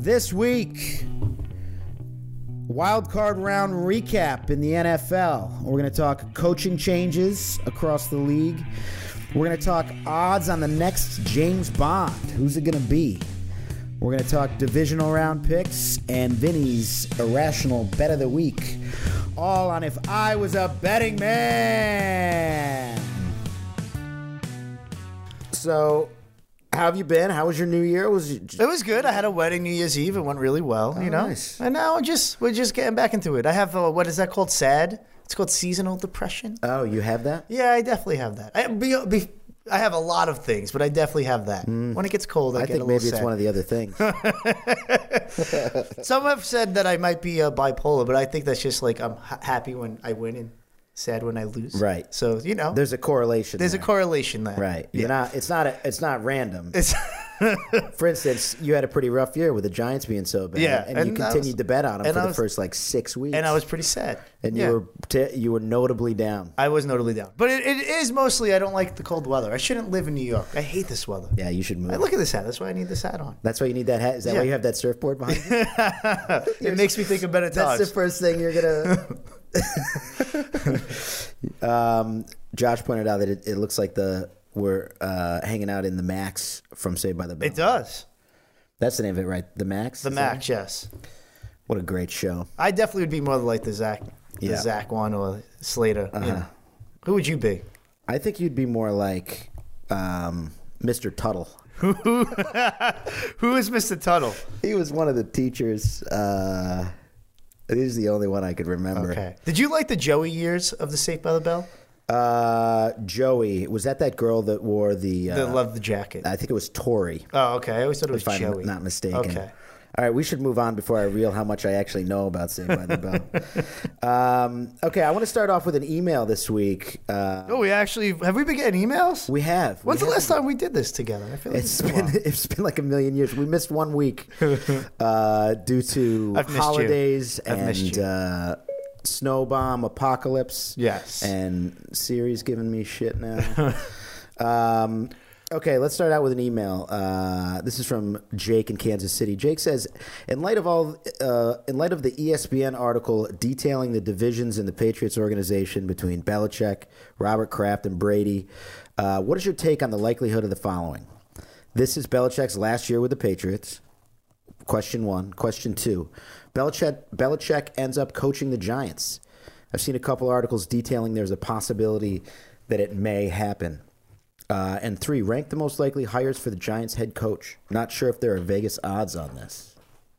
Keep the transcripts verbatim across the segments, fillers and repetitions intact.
This week, wild card round recap in the N F L. We're going to talk coaching changes across the league. We're going to talk odds on the next James Bond. Who's it going to be? We're going to talk divisional round picks and Vinny's irrational bet of the week. All on If I Was a Betting Man. So, how have you been? How was your New Year? Was it, it was good. I had a wedding New Year's Eve. It went really well. Oh, you know, nice. And now we're just we're just getting back into it. I have a, what is that called? SAD. It's called seasonal depression. Oh, you have that? Yeah, I definitely have that. I, be, be, I have a lot of things, but I definitely have that. Mm. When it gets cold, I, I get think a maybe little it's sad. one of the other things. Some have said that I might be uh, bipolar, but I think that's just like I'm ha- happy when I win and sad when I lose. Right. So you know, there's a correlation. There's there. a correlation there. Right. Yeah. You're not. It's not. A, it's not random. It's For instance, you had a pretty rough year with the Giants being so bad. Yeah, and, and you I continued was- to bet on them and for I the was- first like six weeks. and I was pretty sad. and Yeah. you were t- you were notably down. I was notably down. But it, it is mostly I don't like the cold weather. I shouldn't live in New York. I hate this weather. Yeah, you should move. I look at this hat. That's why I need this hat on. That's why you need that hat. Is that Yeah. why you have that surfboard behind you? It makes me think of Benatage. That's the first thing you're gonna. um, Josh pointed out that it, it looks like the we're uh, hanging out in the Max from Saved by the Bell. It does. That's the name of it, right? The Max. The Is Max, that- yes. What a great show. I definitely would be more like the Zach, the Yeah. Zach one or Slater. you Uh-huh. know. Who would you be? I think you'd be more like um, Mister Tuttle. Who is Mister Tuttle? He was one of the teachers. Uh, he's the only one I could remember. Okay. Did you like the Joey years of the Saved by the Bell? Uh, Joey. Was that that girl that wore the... Uh, That loved the jacket. I think it was Tori, Oh, okay. I always thought it was if I'm Joey. not mistaken. Okay. All right, we should move on before I reveal how much I actually know about Saved by the Bell. um, okay, I want to start off with an email this week. Uh, Oh, we actually have we been getting emails? we have. When's we the have. last time we did this together? I feel like It's it's been been. it's been like a million years. We missed one week uh, due to I've missed you. holidays I've missed and you. uh, snow bomb apocalypse. Yes. and Siri's giving me shit now. um, okay, let's start out with an email. Uh, this is from Jake in Kansas City. Jake says, "In light of all, uh, in light of the E S P N article detailing the divisions in the Patriots organization between Belichick, Robert Kraft, and Brady, uh, what is your take on the likelihood of the following? This is Belichick's last year with the Patriots. Question one. Question two. Belichick, Belichick ends up coaching the Giants. I've seen a couple articles detailing there's a possibility that it may happen. Uh, and three, rank the most likely hires for the Giants head coach. Not sure if there are Vegas odds on this."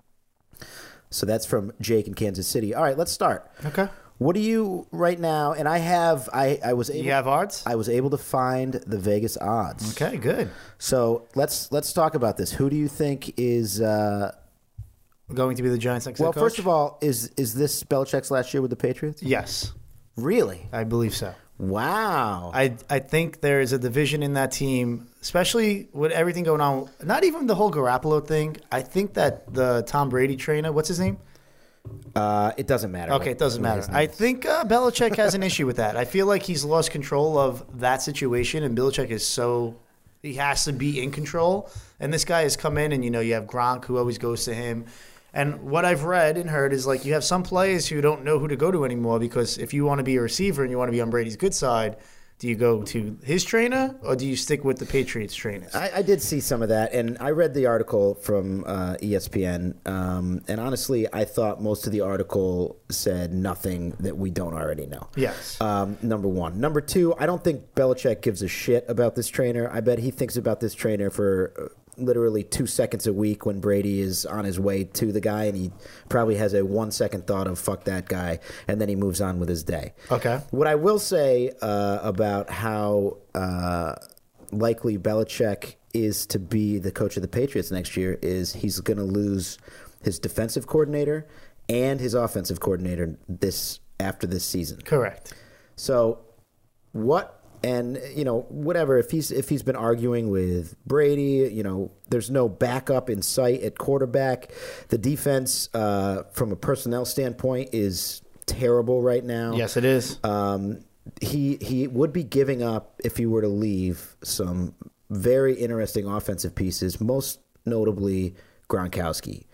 So that's from Jake in Kansas City. All right, let's start. Okay. What do you right now? And I have, I, I was able, You have odds? I was able to find the Vegas odds. Okay, good. So let's let's talk about this. Who do you think is? Uh, Going to be the Giants next well, head coach? first of all, is is this Belichick's last year with the Patriots? yes, Really? I believe so. Wow. I I think there is a division in that team, especially with everything going on. Not even the whole Garoppolo thing. I think that the Tom Brady trainer, what's his name? Uh, it doesn't matter. Okay, it doesn't matter. I think uh, Belichick has an issue with that. I feel like he's lost control of that situation, and Belichick is so he has to be in control. And this guy has come in, and you know you have Gronk who always goes to him. And what I've read and heard is like you have some players who don't know who to go to anymore because if you want to be a receiver and you want to be on Brady's good side, do you go to his trainer or do you stick with the Patriots trainers? I, I did see some of that, and I read the article from uh, E S P N. Um, and honestly, I thought most of the article said nothing that we don't already know. Yes. Um, number one. Number two, I don't think Belichick gives a shit about this trainer. I bet he thinks about this trainer for uh, literally two seconds a week when Brady is on his way to the guy, and he probably has a one second thought of fuck that guy, and then he moves on with his day. Okay. What I will say uh, about how uh, likely Belichick is to be the coach of the Patriots next year is he's going to lose his defensive coordinator and his offensive coordinator this after this season. Correct. So what and you know whatever if he's if he's been arguing with Brady, you know there's no backup in sight at quarterback. The defense uh, from a personnel standpoint is terrible right now. Yes, it is. Um, he he would be giving up if he were to leave some very interesting offensive pieces, most notably Gronkowski.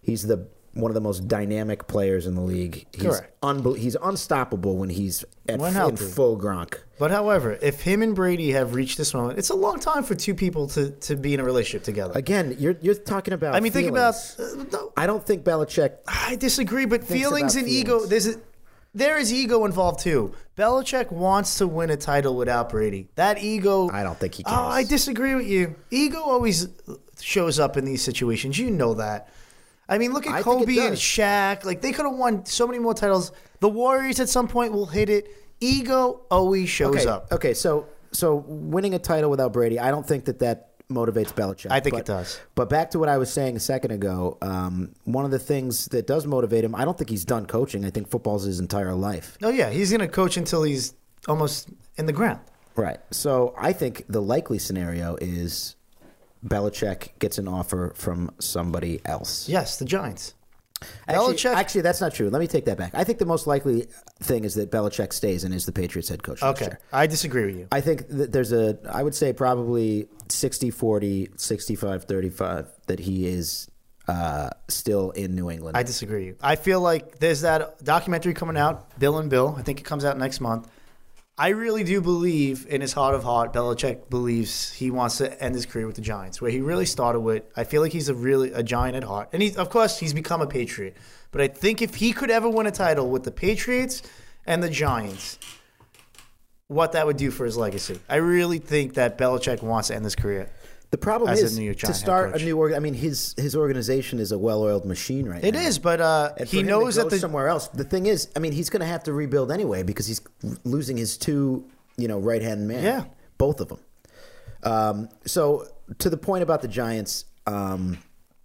He's the one of the most dynamic players in the league. He's Correct. unbe- He's unstoppable when he's at When f- in healthy. full Gronk. But however, if him and Brady have reached this moment, it's a long time for two people to, to be in a relationship together. Again, you're you're talking about. I mean, think about. feelings. Uh, no, I don't think Belichick. I disagree, but Thinks feelings about and ego. feelings. There's a, there is ego involved too. Belichick wants to win a title without Brady. That ego. I don't think he Oh, cares. I disagree with you. Ego always shows up in these situations. You know that. I mean, look at I think it Kobe and does. Shaq. Like they could have won so many more titles. The Warriors at some point will hit it. Ego always shows Okay, up. okay, so so winning a title without Brady, I don't think that that motivates Belichick. I think but, it does. But back to what I was saying a second ago, um, one of the things that does motivate him, I don't think he's done coaching. I think football's his entire life. Oh yeah, he's going to coach until he's almost in the ground. Right. So I think the likely scenario is Belichick gets an offer from somebody else. Yes, the Giants. Actually, Belichick- actually, that's not true. Let me take that back. I think the most likely thing is that Belichick stays and is the Patriots head coach next Okay, year. I disagree with you. I think that there's a, I would say probably sixty forty, sixty-five thirty-five that he is uh, still in New England. I disagree with you. I feel like there's that documentary coming out, Bill and Bill. I think it comes out next month. I really do believe in his heart of heart, Belichick believes he wants to end his career with the Giants, where he really started with. I feel like he's a really a Giant at heart. And he, of course, he's become a Patriot. But I think if he could ever win a title with the Patriots and the Giants, what that would do for his legacy. I really think that Belichick wants to end his career. the problem as a is New York to Giant head start a coach. new org. I mean, his his organization is a well-oiled machine right It now. is, but uh, And he for him knows to go that the somewhere else. The thing is, I mean, he's going to have to rebuild anyway because he's losing his two, you know, right hand man. Yeah. both of them. Um, so to the point about the Giants, um,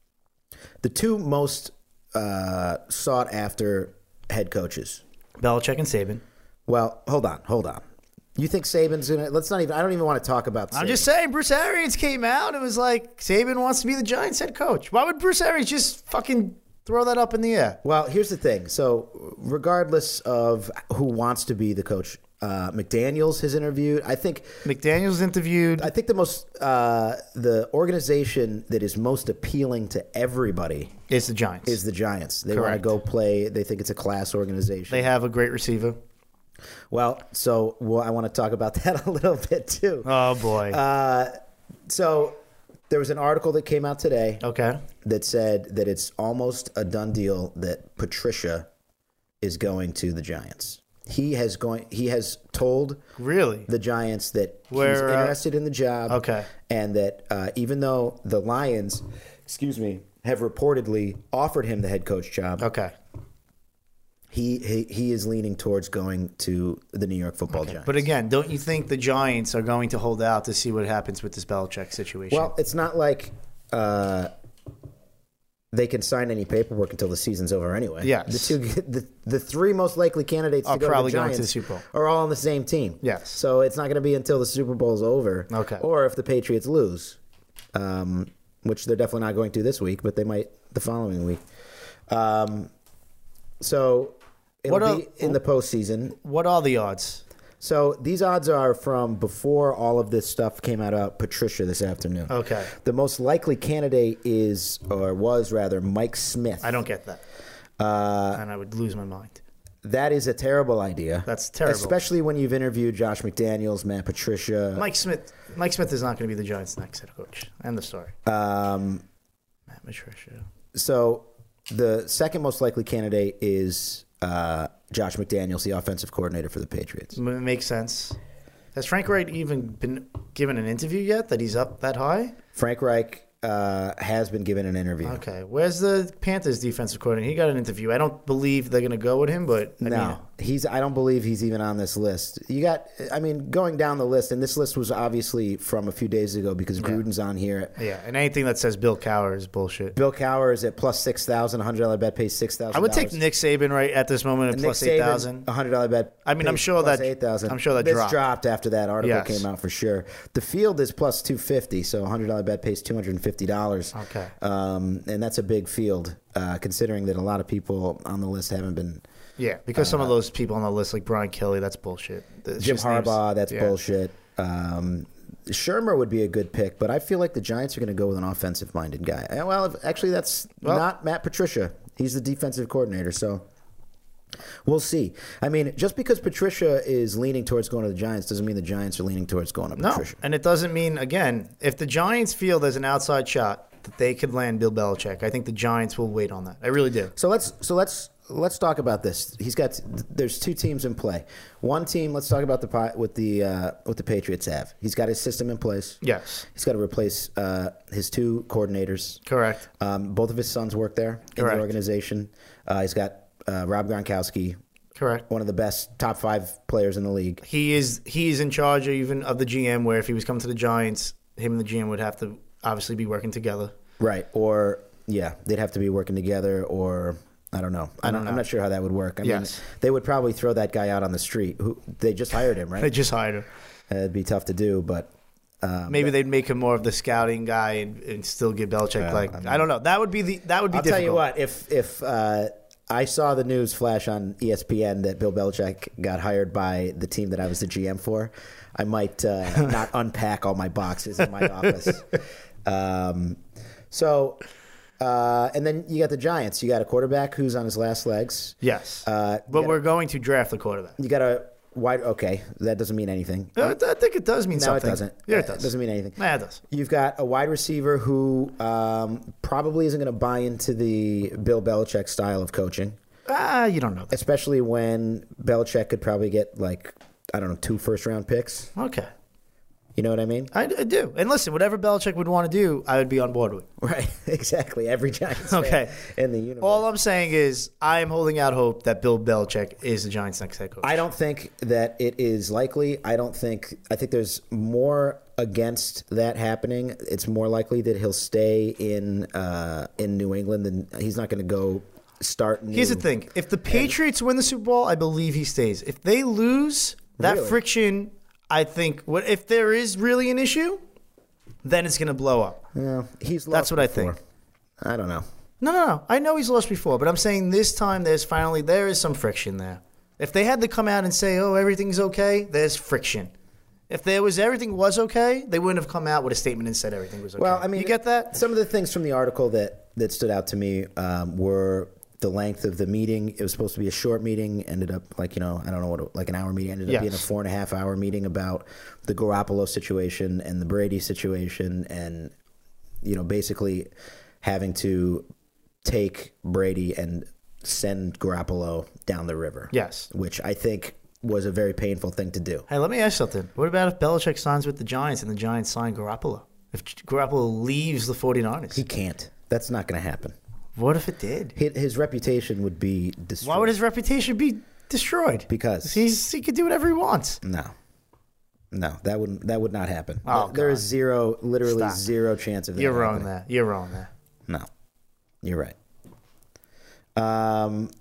the two most uh, sought after head coaches. Belichick and Saban. Well, hold on, hold on. You think Saban's gonna? Let's not even. I don't even want to talk about. Saban. I'm just saying, Bruce Arians came out and was like, Saban wants to be the Giants head coach. Why would Bruce Arians just fucking throw that up in the air? Well, here's the thing. So, regardless of who wants to be the coach, uh, McDaniels has interviewed. I think. McDaniels interviewed. I think the most uh, the organization that is most appealing to everybody It's the Giants. is the Giants. They want to Correct. go play. They think it's a class organization. They have a great receiver. Well, so well, I want to talk about that a little bit too. Oh, boy. Uh, so there was an article that came out today okay. that said that it's almost a done deal that Patricia is going to the Giants. He has going. He has told Really? the Giants that he's Where, uh, interested in the job. Okay. And that uh, even though the Lions, excuse me, have reportedly offered him the head coach job, Okay. he he, he is leaning towards going to the New York Football Giants. But again, don't you think the Giants are going to hold out to see what happens with this Belichick situation? well, it's not like uh, they can sign any paperwork until the season's over anyway. Yes. The two, the, the three most likely candidates Are to go probably to the going Giants to the Super Bowl. are all on the same team. Yes. So it's not going to be until the Super Bowl's over. Okay. Or if the Patriots lose, um, which they're definitely not going to this week, but they might the following week. Um, so it'll What be are- in the postseason. what are the odds? So these odds are from before all of this stuff came out about Patricia this afternoon. Okay. The most likely candidate is, or was rather, Mike Smith. I don't get that. Uh, and I would lose my mind. that is a terrible idea. That's terrible. Especially when you've interviewed Josh McDaniels, Matt Patricia. Mike Smith Mike Smith is not going to be the Giants' next head coach. End of story. Um, Matt Patricia. so the second most likely candidate is uh, Josh McDaniels, the offensive coordinator for the Patriots. M- makes sense. Has Frank Wright even been given an interview yet that he's up that high? Frank Reich uh, has been given an interview. Okay. Where's the Panthers defensive coordinator? He got an interview. I don't believe they're going to go with him, but I No, mean, he's. I don't believe he's even on this list. You got. I mean, going down the list, and this list was obviously from a few days ago because Gruden's on here. yeah. And anything that says Bill Cowher is bullshit. Bill Cowher is at plus six thousand. A hundred dollar bet pays six thousand. I would take Nick Saban right at this moment at Nick plus eight thousand. A hundred dollar bet. I mean, I'm pays sure plus that- eight thousand. I'm sure that this dropped. dropped after that article Yes. came out for sure. The field is plus two fifty, so a hundred dollar bet pays two hundred and fifty dollars. Okay. Um, and that's a big field, uh, considering that a lot of people on the list haven't been. Yeah, because some of those people on the list, like Brian Kelly, that's bullshit. It's Jim just names- Harbaugh, that's yeah. bullshit. Um, Shermer would be a good pick, but I feel like the Giants are going to go with an offensive-minded guy. And, Well, if- actually, that's Well- not Matt Patricia. He's the defensive coordinator, so we'll see. I mean, just because Patricia is leaning towards going to the Giants doesn't mean the Giants are leaning towards going to No, Patricia. and it doesn't mean, again, if the Giants feel there's an outside shot that they could land Bill Belichick, I think the Giants will wait on that. I really do. So let's so let's let's talk about this. He's got there's two teams in play. One team. Let's talk about the Pi- what the uh, what the Patriots have. He's got his system in place. Yes, He's got to replace uh, his two coordinators. correct. Um, both of his sons work there in Correct. the organization. Uh, he's got uh, Rob Gronkowski, Correct. one of the best top five players in the league. He is he's in charge of even of the G M, where if he was coming to the Giants, him and the G M would have to obviously be working together. Right. Or, yeah, they'd have to be working together, or I don't know. I I don't, don't I'm know. not sure how that would work. I Yes. mean, they would probably throw that guy out on the street. Who They just hired him, They right? just hired him. Uh, it'd be tough to do, but. Um, Maybe they'd make him more of the scouting guy and, and still give Belichick Yeah, like I I, mean- don't know. That would be the that would be I'll difficult. tell you what, if if uh, I saw the news flash on E S P N that Bill Belichick got hired by the team that I was the G M for, I might uh, not unpack all my boxes in my office. Um, so, uh, and then you got the Giants. You got a quarterback who's on his last legs. Yes, Uh, you but got we're going to draft the quarterback. You got a wide. Okay, that doesn't mean anything. Uh, I think it does mean No, something. it doesn't. Yeah, it Uh, does. doesn't mean anything. Yeah, it does. You've got a wide receiver who um, probably isn't going to buy into the Bill Belichick style of coaching. Ah, you don't know that. Especially when Belichick could probably get like, I don't know, two first round picks. Okay, You know what I mean? I, I do. And listen, whatever Belichick would want to do, I would be on board with. Right, exactly. Every Giants fan Okay. in the universe. All I'm saying is, I am holding out hope that Bill Belichick is the Giants' next head coach. I don't think that it is likely. I don't think. I think there's more against that happening. It's more likely that he'll stay in uh, in New England, and he's not going to go start. New. Here's the thing: if the Patriots win the Super Bowl, I believe he stays. If they lose, that Really? friction, I think, what if there is really an issue, then it's going to blow up. Yeah, he's. That's lost what I before. think. I don't know. No, no, no. I know he's lost before, but I'm saying this time there's finally there is some friction there. If they had to come out and say, "Oh, everything's okay," there's friction. If there was everything was okay, they wouldn't have come out with a statement and said everything was okay. Well, I mean, you get that? Some of the things from the article that, that stood out to me um, were the length of the meeting. It was supposed to be a short meeting, ended up like, you know, I don't know what, it- like an hour meeting, ended up Yes. being a four and a half hour meeting about the Garoppolo situation and the Brady situation, and, you know, basically having to take Brady and send Garoppolo down the river. Yes. Which I think was a very painful thing to do. Hey, let me ask you something. What about if Belichick signs with the Giants and the Giants sign Garoppolo? If Garoppolo leaves the 49ers? He can't. That's not going to happen. What if it did? His, his reputation would be destroyed. Why would his reputation be destroyed? Because He's he could do whatever he wants. no, no, that wouldn't that would not happen. Oh, there is God. zero, literally Stop. zero chance of that. You're wrong happening. there. You're wrong there. No, you're right. Um,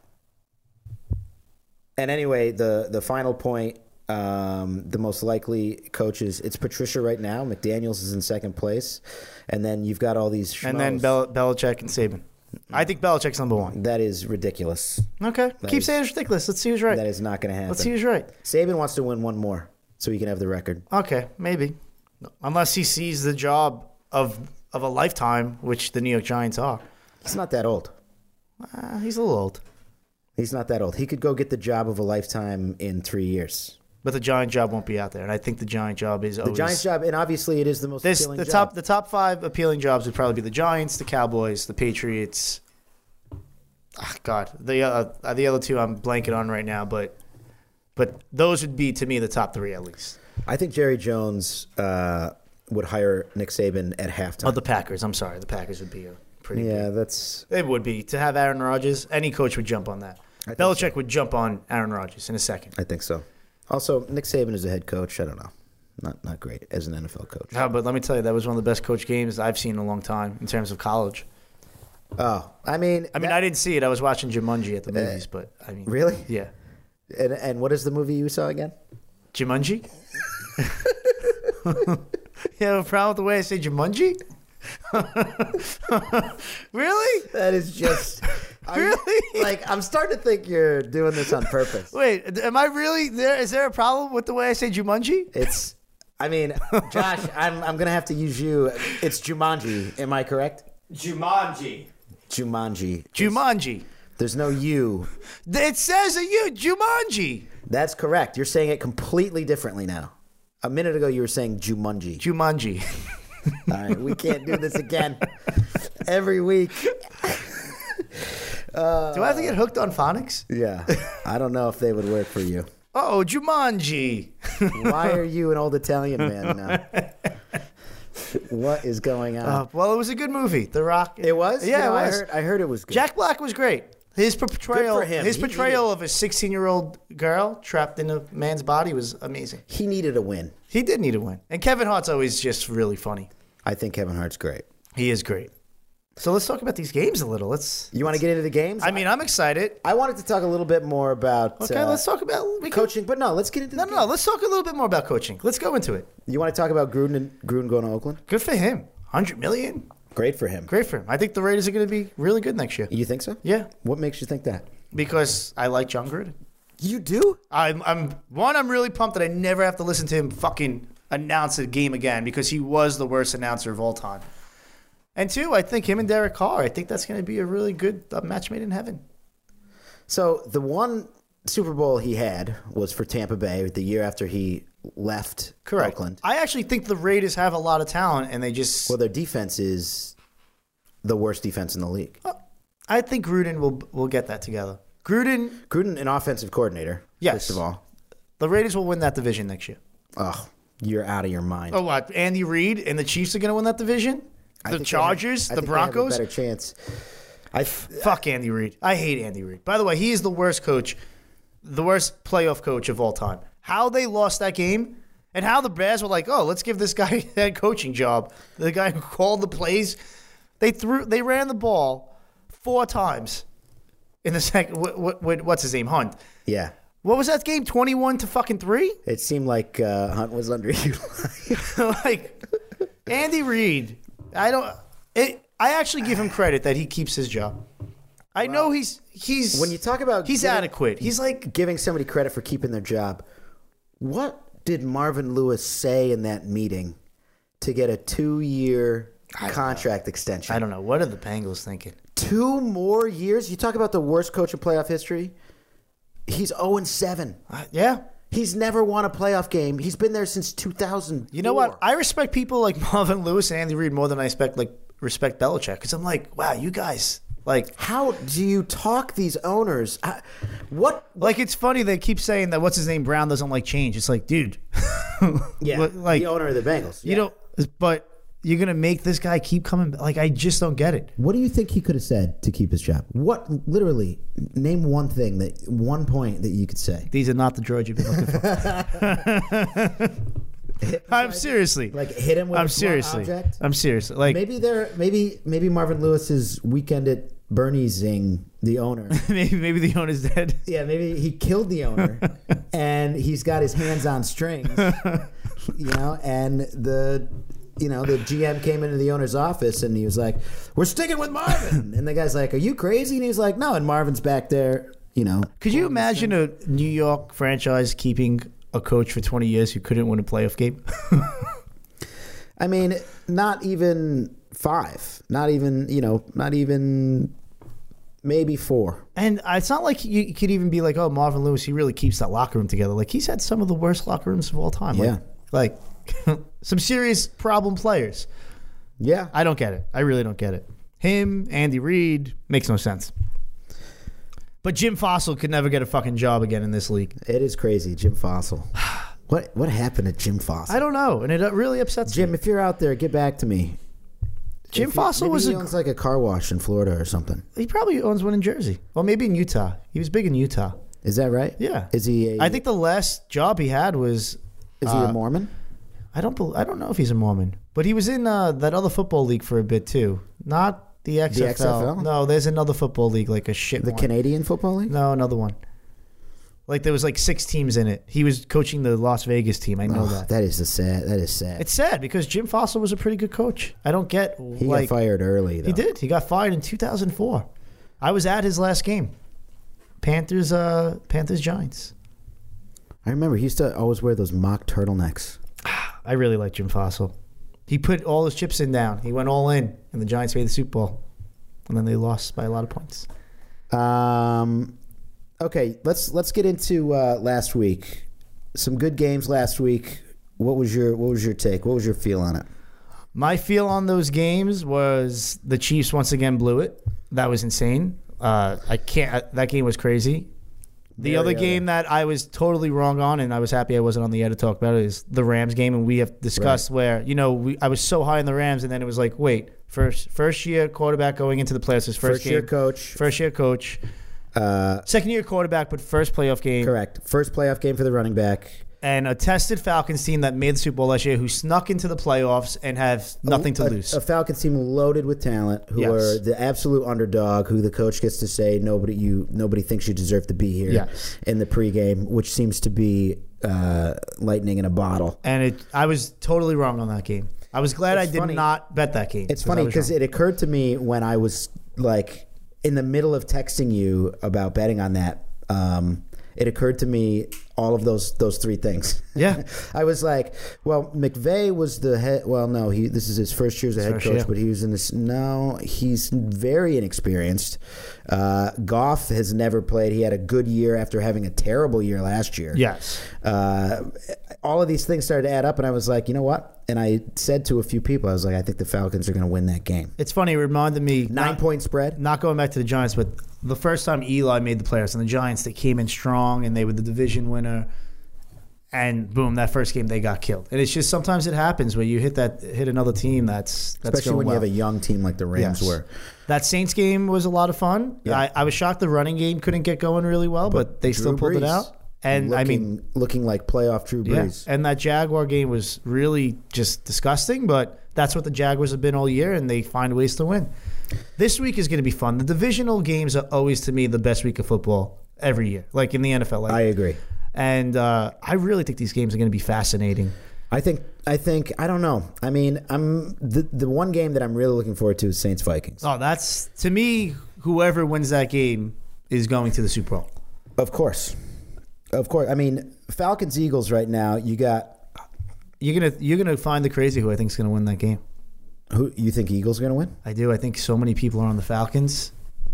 and anyway, the the final point, um, the most likely coaches, it's Patricia right now. McDaniels is in second place, and then you've got all these. And then schmoes. Bel- Belichick and Saban. I think Belichick's number one. That is ridiculous. Okay. Keep is- saying it's ridiculous. Let's see who's right. That is not going to happen. Let's see who's right. Saban wants to win one more, so he can have the record. Okay, maybe. Unless he sees the job of of a lifetime, which the New York Giants are. He's not that old. Uh, he's a little old. He's not that old. He could go get the job of a lifetime in three years. But the Giant job won't be out there. And I think the Giant job is The always... Giants job, and obviously it is the most This, appealing the job. top the top five appealing jobs would probably be the Giants, the Cowboys, the Patriots. Ah, God, the uh, the other two I'm blanking on right now, but but those would be to me the top three at least. I think Jerry Jones uh, would hire Nick Saban at halftime. Oh, the Packers. I'm sorry, the Packers would be a pretty. yeah, big. that's It would be to have Aaron Rodgers. Any coach would jump on that. I think Belichick would jump on Aaron Rodgers in a second. I think so. Also, Nick Saban is a head coach. I don't know, not not great as an N F L coach. No, but let me tell you, that was one of the best coach games I've seen in a long time in terms of college. Oh, I mean, I mean, that- I didn't see it. I was watching Jumanji at the movies, but I mean, really? yeah, And and what is the movie you saw again? Jumanji. You have a problem with the way I say Jumanji? Really? That is just are you- Really? like I'm starting to think you're doing this on purpose. Wait, am I really there? Is there a problem with the way I say Jumanji? It's I mean, Josh, I'm I'm gonna have to use you. It's Jumanji. Am I correct? Jumanji. Jumanji. Jumanji. There's no you. It says a you, Jumanji. That's correct. You're saying it completely differently now. A minute ago, you were saying Jumanji. Jumanji. All right, we can't do this again. Every week. Uh, do I have to get hooked on phonics? Yeah. I don't know if they would work for you. Oh, Jumanji. Why are you an old Italian man now? What is going on? Uh, well, it was a good movie. The Rock. It was? Yeah, You know, it I was. heard, I heard it was good. Jack Black was great. His portrayal, Good for him. his He portrayal needed- of a sixteen-year-old girl trapped in a man's body was amazing. He needed a win. He did need a win. And Kevin Hart's always just really funny. I think Kevin Hart's great. He is great. So let's talk about these games a little. Let's. You want to get into the games? I mean, I'm excited. I wanted to talk a little bit more about Okay, uh, let's talk about we can- coaching, but no, let's get into No, the no, no. Let's talk a little bit more about coaching. Let's go into it. You want to talk about Gruden and Gruden going to Oakland? Good for him. one hundred million. Great for him. Great for him. I think the Raiders are going to be really good next year. You think so? Yeah, What makes you think that? because I like John Gruden. You do? I'm, I'm one. I'm really pumped that I never have to listen to him fucking announce a game again because he was the worst announcer of all time. And two, I think him and Derek Carr. I think that's going to be a really good uh, match made in heaven. So the one Super Bowl he had was for Tampa Bay the year after he left Correct. Oakland. I actually think the Raiders have a lot of talent, and they just. Well, their defense is the worst defense in the league. I think Gruden will will get that together. Gruden, Gruden, an offensive coordinator. Yes. First of all, the Raiders will win that division next year. oh, you're out of your mind. Oh, what? Andy Reid and the Chiefs are going to win that division? I The think they have- Chargers, I the think they have a Broncos? better chance. I Fuck Andy Reid. I hate Andy Reid. By the way, he is the worst coach, the worst playoff coach of all time. How they lost that game and how the Bears were like, oh, let's give this guy a head coaching job. The guy who called the plays. They threw, they ran the ball four times in the second. What, what, what, what's his name? Hunt. yeah. What was that game? twenty-one to fucking three? It seemed like uh, Hunt was underutilized. Like, Andy Reid, I don't. It, I actually give him credit that he keeps his job. I know he's he's When you talk about he's giving- adequate. He's like giving somebody credit for keeping their job, what did Marvin Lewis say in that meeting to get a two-year contract extension? I don't know. What are the Bengals thinking? Two more years? You talk about the worst coach in playoff history? He's oh and seven. Uh, yeah. He's never won a playoff game. He's been there since two thousand. You know what? I respect people like Marvin Lewis and Andy Reid more than I respect like respect Belichick because I'm like, wow, you guys like How do you talk these owners? I, what? like it's funny they keep saying that what's his name Brown doesn't like change. It's like, dude, Yeah, what- like the owner of the Bengals. you yeah. know, but you're gonna make this guy keep coming. Like I just don't get it. What do you think he could have said to keep his job? What, literally, name one thing, that one point that you could say. These are not the droids you've been looking for. I'm seriously. Like hit him with I'm a blunt seriously. object? I'm seriously. Like Maybe they're maybe maybe Marvin Lewis's weekend at Bernie'sing the owner. maybe maybe the owner's dead. Yeah, maybe he killed the owner, and he's got his hands on strings. You know, and the you know the G M came into the owner's office and he was like, "We're sticking with Marvin," and the guy's like, "Are you crazy?" And he's like, "No," and Marvin's back there. You know, Could you imagine a New York franchise keeping a coach for twenty years who couldn't win a playoff game? I mean, not even five. Not even, you know, not even maybe four. And it's not like you could even be like, oh, Marvin Lewis, he really keeps that locker room together. Like, he's had some of the worst locker rooms of all time. Yeah. Like, like some serious problem players. Yeah. I don't get it. I really don't get it. Him, Andy Reid, makes no sense. But Jim Fossil could never get a fucking job again in this league. It is crazy, Jim Fossil. What what happened to Jim Fossil? I don't know, and it really upsets Jim, me. if you're out there, get back to me. Jim If you- Fossil maybe was he a, owns like a car wash in Florida or something. he probably owns one in Jersey. Well, maybe in Utah. He was big in Utah. Is that right? Yeah. Is he? A, I think the last job he had was Is he uh, a Mormon? I don't bel I don't know if he's a Mormon, but he was in uh, that other football league for a bit too. Not the X F L. X F L? No, there's another football league like a shit The one. Canadian Football League? No, another one. Like there was like six teams in it. He was coaching the Las Vegas team. I know Oh, that. that is a sad. That is sad. It's sad because Jim Fossil was a pretty good coach. I don't get he like got fired early, though. he did. He got fired in two thousand four. I was at his last game. Panthers, uh, Panthers Giants. I remember he used to always wear those mock turtlenecks. I really like Jim Fossil. He put all his chips in down. He went all in, and the Giants made the Super Bowl. And then they lost by a lot of points. Um, okay, let's let's get into uh, last week. Some good games last week. What was your what was your take? What was your feel on it? My feel on those games was the Chiefs once again blew it. That was insane. Uh, I can't. That game was crazy. The Very other other. game that I was totally wrong on, and I was happy I wasn't on the air to talk about it, is the Rams game. And we have discussed Right. where, you know, we, I was so high on the Rams, and then it was like, wait, first first year quarterback going into the playoffs, his first, First game, year coach. first year coach, Uh, second year quarterback, but first playoff game, correct. First playoff game for the running back. and a tested Falcons team that made the Super Bowl last year, who snuck into the playoffs and have nothing to a, lose. A Falcons team loaded with talent, who Yes. are the absolute underdog, who the coach gets to say nobody you nobody thinks you deserve to be here Yes. in the pregame, which seems to be uh, lightning in a bottle. And it, I was totally wrong on that game. I was glad It's I did funny. not bet that game. It's I funny was because wrong. it occurred to me when I was like in the middle of texting you about betting on that. Um, it occurred to me all of those those three things. Yeah. I was like, well, McVay was the head. Well, no, he this is his first year as a head first coach, year. but he was in this. No, he's very inexperienced. Uh, Goff has never played. He had a good year after having a terrible year last year. Yes. Uh, all of these things started to add up, and I was like, you know what? And I said to a few people, I was like, I think the Falcons are going to win that game. It's funny. It reminded me. Nine not, point spread. Not going back to the Giants, but the first time Eli made the playoffs and the Giants, they came in strong and they were the division winner. And boom, that first game they got killed. And it's just sometimes it happens where you hit that hit another team that's that's Especially going when well. you have a young team like the Rams Yes. were. That Saints game was a lot of fun. Yeah. I, I was shocked the running game couldn't get going really well, but, they Drew still pulled it Brees, out. And looking, I mean, looking like playoff Drew yeah. Brees. And that Jaguar game was really just disgusting, but that's what the Jaguars have been all year, and they find ways to win. This week is going to be fun. The divisional games are always, to me, the best week of football every year, like in the N F L. Like, I agree. and uh, I really think these games are going to be fascinating. I think. I think. I don't know. I mean, I'm the the one game that I'm really looking forward to is Saints Vikings. Oh, that's, to me, whoever wins that game is going to the Super Bowl. Of course, of course. I mean, Falcons Eagles right now. You got You're gonna you're gonna find the crazy who I think is going to win that game. who you think Eagles are going to win? I do. I think so many people are on the Falcons.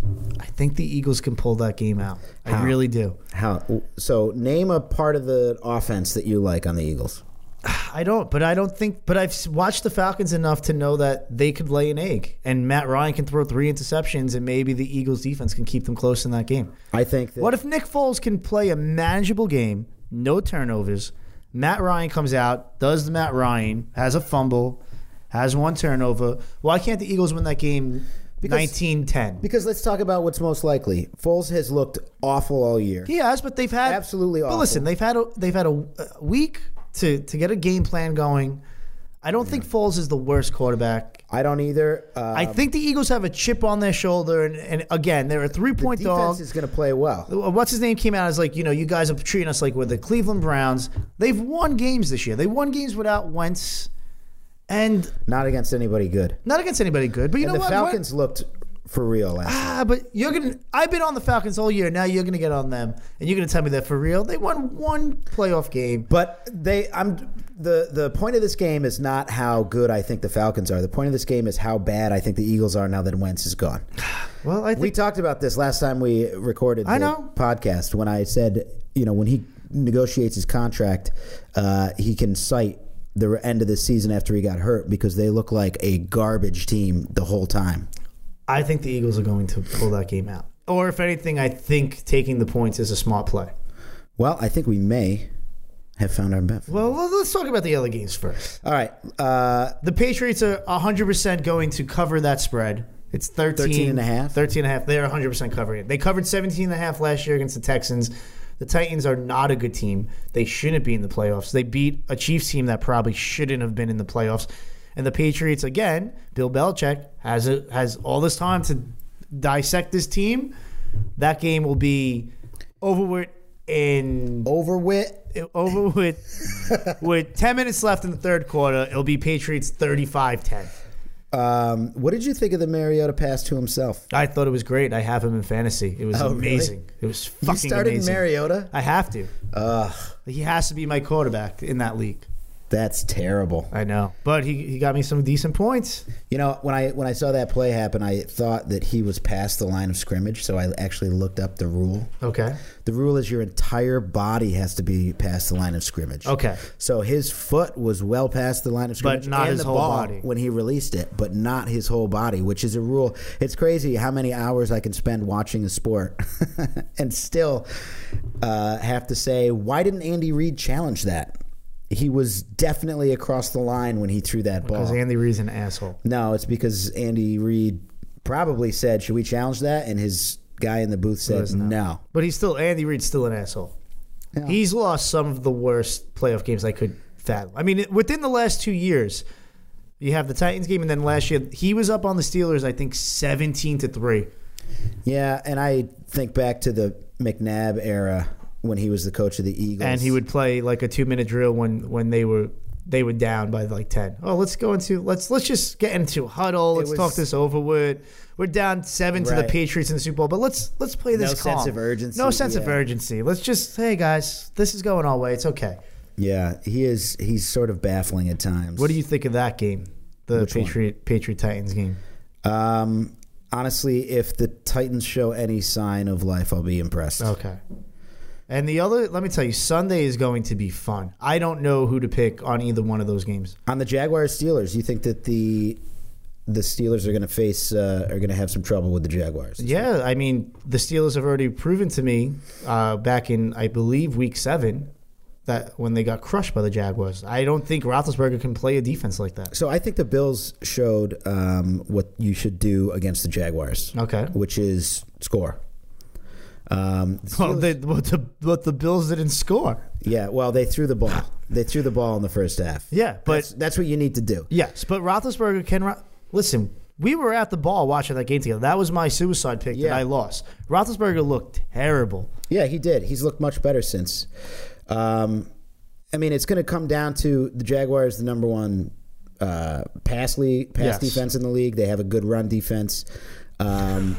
I think the Eagles can pull that game out. I How? really do. How? So name a part of the offense that you like on the Eagles. I don't, but I don't think. But I've watched the Falcons enough to know that they could lay an egg, and Matt Ryan can throw three interceptions, and maybe the Eagles' defense can keep them close in that game. I think that What if Nick Foles can play a manageable game, no turnovers? Matt Ryan comes out, does the Matt Ryan, has a fumble, has one turnover. Why can't the Eagles win that game Because- nineteen ten? Because let's talk about what's most likely. Foles has looked awful all year. He has, but they've had Absolutely But awful. listen, they've had a, they've had a, a week to to get a game plan going. I don't think Foles is the worst quarterback. I don't either. Uh, I think the Eagles have a chip on their shoulder, and, and again, they're a three the point defense dog. is going to play well. What's his name came out as like, you know, you guys are treating us like we're the Cleveland Browns. They've won games this year. They won games without Wentz, and Not against anybody good. not against anybody good. But you And know the what? Falcons looked for real last night. Ah, but you're gonna. I've been on the Falcons all year. Now you're gonna get on them, and you're gonna tell me that for real. They won one playoff game. But they, I'm the the point of this game is not how good I think the Falcons are. The point of this game is how bad I think the Eagles are now that Wentz is gone. Well, I think We talked about this last time we recorded the I know. podcast when I said, you know, when he negotiates his contract, uh, he can cite the end of the season after he got hurt because they look like a garbage team the whole time. I think the Eagles are going to pull that game out. Or if anything, I think taking the points is a smart play. Well, I think we may have found our bet. Well, let's talk about the other games first. All right. Uh, The Patriots are one hundred percent going to cover that spread. It's thirteen, thirteen and a half? thirteen and a half. They're one hundred percent covering it. They covered seventeen and a half last year against the Texans. The Titans are not a good team. They shouldn't be in the playoffs. They beat a Chiefs team that probably shouldn't have been in the playoffs. And the Patriots, again, Bill Belichick has a, has all this time to dissect this team. That game will be over with in over with. over with with ten minutes left in the third quarter. It'll be Patriots thirty-five ten. Um, what did you think of the Mariota pass to himself? I thought it was great. I have him in fantasy. It was Oh, really? amazing. It was fucking You started amazing. Mariota? I have to. Ugh. He has to be my quarterback in that league. That's terrible. I know, but he, he got me some decent points. You know, when I when I saw that play happen, I thought that he was past the line of scrimmage, so I actually looked up the rule. Okay. The rule is your entire body has to be past the line of scrimmage. Okay. So his foot was well past the line of scrimmage, But not and his the whole ball body. when he released it, but not his whole body, which is a rule. It's crazy how many hours I can spend watching a sport and still uh, have to say, why didn't Andy Reid challenge that? He was definitely across the line when he threw that ball. Because Andy Reid's an asshole. No, it's because Andy Reid probably said, should we challenge that? And his guy in the booth said no. no. But he's still, Andy Reid's still an asshole. Yeah. He's lost some of the worst playoff games I could fathom. I mean, within the last two years, you have the Titans game, and then last year, he was up on the Steelers, I think, seventeen to three. Yeah, and I think back to the McNabb era when he was the coach of the Eagles. And he would play like a two-minute drill when, when they were they were down by like ten. Oh, let's go into let's let's just get into a huddle. Let's was, talk this over with. We're down seven to right. the Patriots in the Super Bowl, but let's let's play this no calm. sense of urgency. No sense yeah. of urgency. Let's just hey guys, this is going our way. It's okay. Yeah, he is. He's sort of baffling at times. What do you think of that game, the Which Patriot one? Patriot Titans game? Um, honestly, if the Titans show any sign of life, I'll be impressed. Okay. And the other, let me tell you, Sunday is going to be fun. I don't know who to pick on either one of those games. On the Jaguars Steelers, you think that the the Steelers are going to face uh, are going to have some trouble with the Jaguars? Yeah, I mean, the Steelers have already proven to me uh, back in, I believe, week seven, that when they got crushed by the Jaguars. I don't think Roethlisberger can play a defense like that. So I think the Bills showed um, what you should do against the Jaguars. Okay. Which is score. Um, the Well, Steelers- they, what, the, what the Bills didn't score. yeah, well, they threw the ball. They threw the ball in the first half. Yeah, but That's, that's what you need to do. yes, but Roethlisberger can. Ro- Listen, we were at the ball watching that game together. That was my suicide pick Yeah. that I lost. Roethlisberger looked terrible. Yeah, he did. He's looked much better since. Um, I mean, it's going to come down to the Jaguars, the number one uh, pass league, pass Yes. defense in the league. They have a good run defense. Um,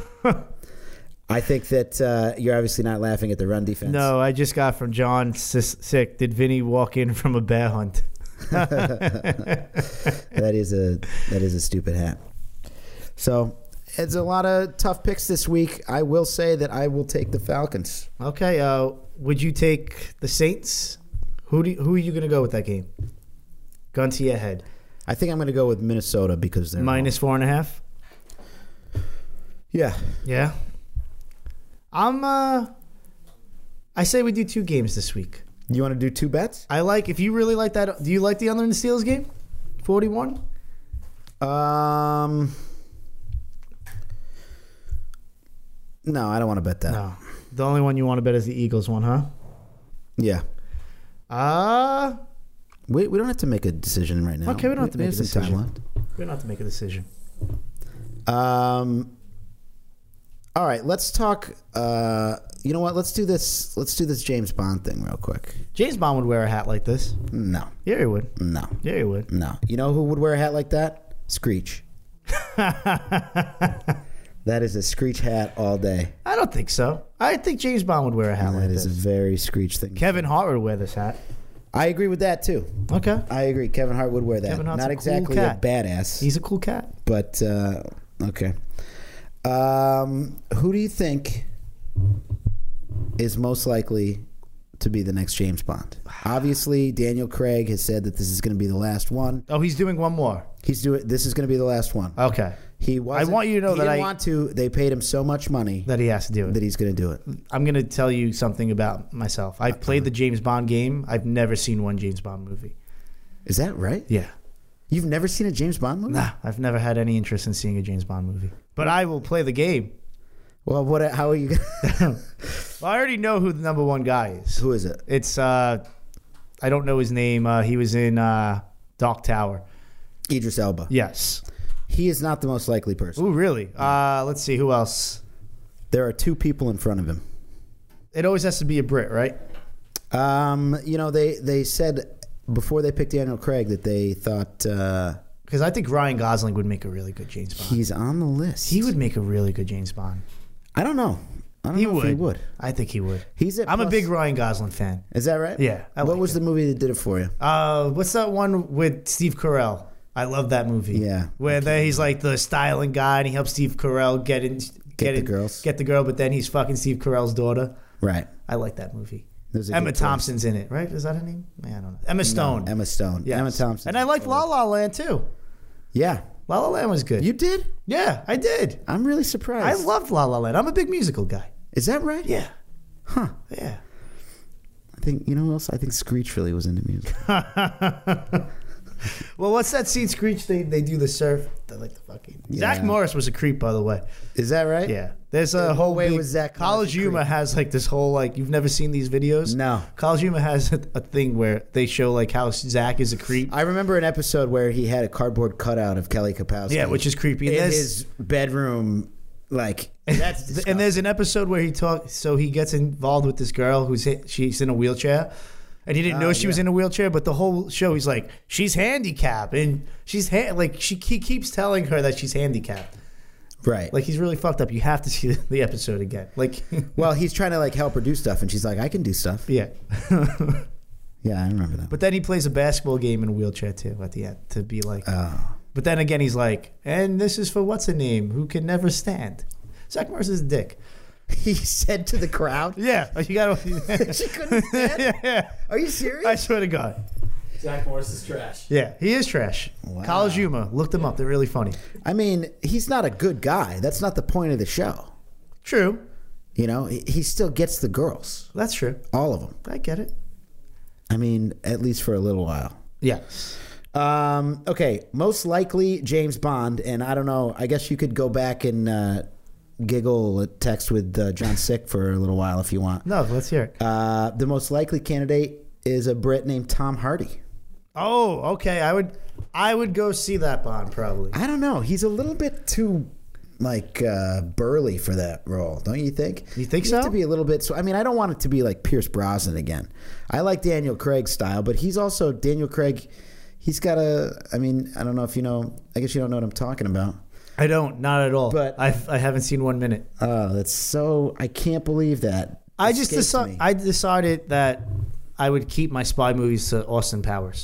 I think that uh, you're obviously not laughing at the run defense. No, I just got from John S- Sick. Did Vinny walk in from a bear hunt? that is a that is a stupid hat. So it's a lot of tough picks this week. I will say that I will take the Falcons. Okay, uh, would you take the Saints? Who do you, who are you going to go with that game? Gun to your head. I think I'm going to go with Minnesota because they're Minus four and a half? Yeah. Yeah. I'm, uh, I say we do two games this week. You want to do two bets? I like, if you really like that, do you like the under in the Steelers game? forty-one? Um. No, I don't want to bet that. No. The only one you want to bet is the Eagles one, huh? Yeah. Uh, We we don't have to make a decision right now. Okay, we don't have to make a some time decision. we don't have to make a decision. left. Um. All right, let's talk. Uh, you know what? Let's do this. Let's do this James Bond thing real quick. James Bond would wear a hat like this. No, Yeah, he would. no, Yeah, he would. no. You know who would wear a hat like that? Screech. That is a Screech hat all day. I don't think so. I think James Bond would wear a hat That like is this. a very Screech thing. Kevin Hart would wear this hat. I agree with that too. Okay. I agree. Kevin Hart would wear that. Kevin Hart's Not a cool exactly cat. a badass, He's a cool cat. but uh, okay. Um, who do you think is most likely to be the next James Bond? Obviously, Daniel Craig has said that this is going to be the last one. Oh, he's doing one more. He's doing. This is going to be the last one. Okay. He was. want you to know he that didn't I- want to. They paid him so much money That he has to do it. that he's going to do it. I'm going to tell you something about myself. I've played the James Bond game. I've never seen one James Bond movie. Is that right? Yeah. You've never seen a James Bond movie? Nah, I've never had any interest in seeing a James Bond movie. But I will play the game. Well, what? How are you? Well, I already know who the number one guy is. Who is it? It's, uh, I don't know his name. Uh, he was in uh, Dark Tower. Idris Elba. Yes. He is not the most likely person. Ooh, really? Uh, let's see. Who else? There are two people in front of him. It always has to be a Brit, right? Um, you know, they, they said before they picked Daniel Craig that they thought uh, Because I think Ryan Gosling would make a really good James Bond. he's on the list. He would make a really good James Bond. I don't know. I don't He know would. if he would. I think he would. He's at I'm a plus- big Ryan Gosling fan. Is that right? Yeah, I what like was him. the movie that did it for you? Uh, what's that one with Steve Carell? I love that movie. Yeah. where they, he's like the styling guy and he helps Steve Carell get in, get, the in, girls. get the girl, but then he's fucking Steve Carell's daughter. Right. I like that movie. There's a Emma good twist. Thompson's in it, right? Is that her name? Man, I don't know. Emma Stone. No, Emma Stone. Yes. Emma Thompson. And I liked La La Land too. Yeah. La La Land was good. You did? Yeah, I did. I'm really I surprised. loved La La Land. I'm a big musical guy. Is that right? Yeah. Huh. Yeah. I think, you know who else? I think Screech really was into music. Well, what's that scene, Screech? They they do the surf. They like the fucking. Yeah. Zach Morris was a creep, by the way. Is that right? Yeah. There's a In what whole way big, was Zach Morris College a Humor creep? has like this whole like you've never seen these videos. No. College Humor has a, a thing where they show like how Zach is a creep. I remember an episode where he had a cardboard cutout of Kelly Kapowski. Yeah, which is creepy. And in there's- his bedroom. Like, that's disgusting. And there's an episode where he talks. So he gets involved with this girl who's she's in a wheelchair, and he didn't know Oh, she was yeah. in a wheelchair. But the whole show, he's like, she's handicapped, and she's ha- like she he keeps telling her that she's handicapped. Right. Like he's really fucked up. You have to see the episode again. Like, well, he's trying to like help her do stuff, and she's like, I can do stuff. yeah. Yeah, I remember that. But then he plays a basketball game in a wheelchair too at the end to be like. Oh. But then again, he's like, and this is for what's her name who can never stand. Zach Morris is a dick. He said to the crowd, Yeah, you got to. she couldn't stand. yeah, yeah. Are you serious? I swear to God. Zach Morris is trash. Yeah, he is trash. Wow. College Humor. Look them up. They're really funny. I mean, he's not a good guy. That's not the point of the show. True. You know, he, he still gets the girls, That's true. all of them. I get it. I mean, at least for a little while. Yeah. Um, okay, most likely James Bond, and I don't know. I guess you could go back and uh, giggle a text with uh, John Sick for a little while if you want. No, let's hear it. Uh, the most likely candidate is a Brit named Tom Hardy. Oh, okay. I would, I would go see that Bond probably. I don't know. He's a little bit too like uh, burly for that role, don't you think? You think he so? Has to be a little bit. So I mean, I don't want it to be like Pierce Brosnan again. I like Daniel Craig style, but he's also Daniel Craig. He's got a. I mean, I don't know if you know. I guess you don't know what I'm talking about. I don't. Not at all. But- I've, I haven't seen one minute. Oh, that's so. I can't believe that. I just Escaped decided. me. I decided that I would keep my spy movies to Austin Powers.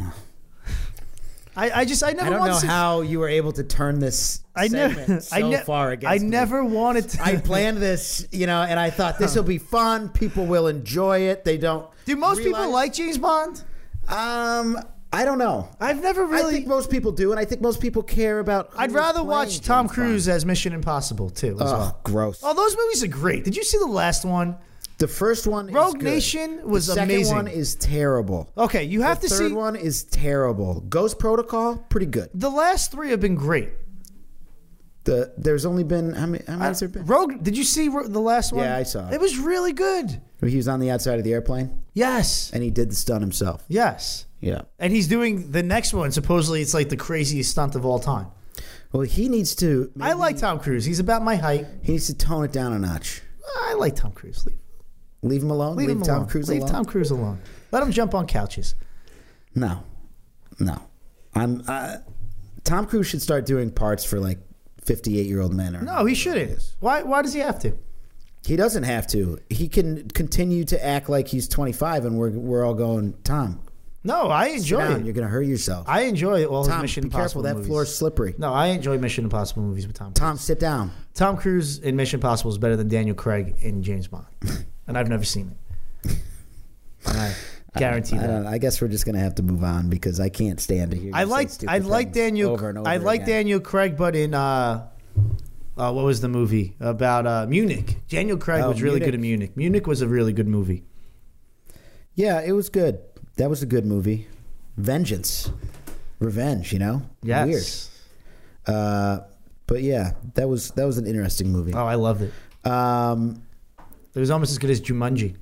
I, I just. I never. I don't wanted know to- how you were able to turn this I segment never. so I ne- far against I me. never wanted to. I planned this, you know, and I thought this will be fun. People will enjoy it. They don't. Do most people realize- like James Bond? Um, I don't know. I've never I really. think most people do, and I think most people care about. who I'd is rather playing watch Tom James Cruise Bond. as Mission Impossible too. As Oh, well. gross. Oh, those movies are great. Did you see the last one? The first one, is Rogue good. Nation was the second amazing. one is terrible. Okay, you have the to third see. one is terrible. Ghost Protocol, pretty good. The last three have been great. The there's only been how many? How many has there been? Rogue. Did you see Ro- the last one? Yeah, I saw it. It was really good. He was on the outside of the airplane, Yes. and he did the stunt himself. Yes. Yeah. And he's doing the next one. Supposedly, it's like the craziest stunt of all time. Well, he needs to. I like Tom Cruise. He's about my height. He needs to tone it down a notch. I like Tom Cruise. Leave, Leave him alone. leave Leave, him Tom alone. Cruise leave alone. Tom Cruise alone. Let him jump on couches. No, no. I'm. Uh, Tom Cruise should start doing parts for like fifty-eight-year-old men. Or No, he shouldn't. Why? Why does he have to? He doesn't have to. He can continue to act like he's twenty-five, and we're we're all going, Tom. No, I Sit enjoy down. it. You're gonna hurt yourself. I enjoy all his Tom, Mission be Impossible careful. That movies. floor's slippery. No, I enjoy Mission Impossible movies with Tom. Cruise. Tom, sit down. Tom Cruise in Mission Impossible is better than Daniel Craig in James Bond, and I've never seen it. And I guarantee I, that. don't, I guess we're just gonna have to move on because I can't stand to hear. You I say like stupid I like things Daniel over and over I like again. Daniel Craig, but in uh, uh, what was the movie about uh, Munich? Daniel Craig Oh, was really Munich. good in Munich. Munich was a really good movie. Yeah, it was good. That was a good movie. Vengeance, revenge. You know. Yes. Weird. Uh, but yeah, that was that was an interesting movie. Oh, I loved it. Um, It was almost as good as Jumanji.